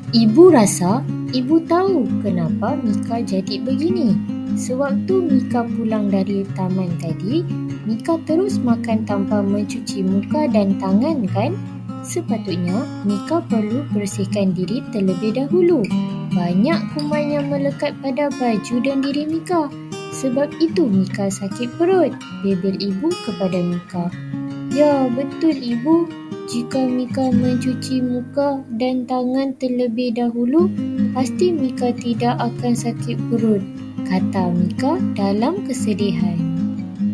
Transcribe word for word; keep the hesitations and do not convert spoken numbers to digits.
Ibu rasa ibu tahu kenapa Mika jadi begini. Sewaktu Mika pulang dari taman tadi, Mika terus makan tanpa mencuci muka dan tangan, kan? Sepatutnya Mika perlu bersihkan diri terlebih dahulu. Banyak kuman yang melekat pada baju dan diri Mika. Sebab itu Mika sakit perut, bebel ibu kepada Mika. Ya, betul ibu. Jika Mika mencuci muka dan tangan terlebih dahulu, pasti Mika tidak akan sakit perut, kata Mika dalam kesedihan.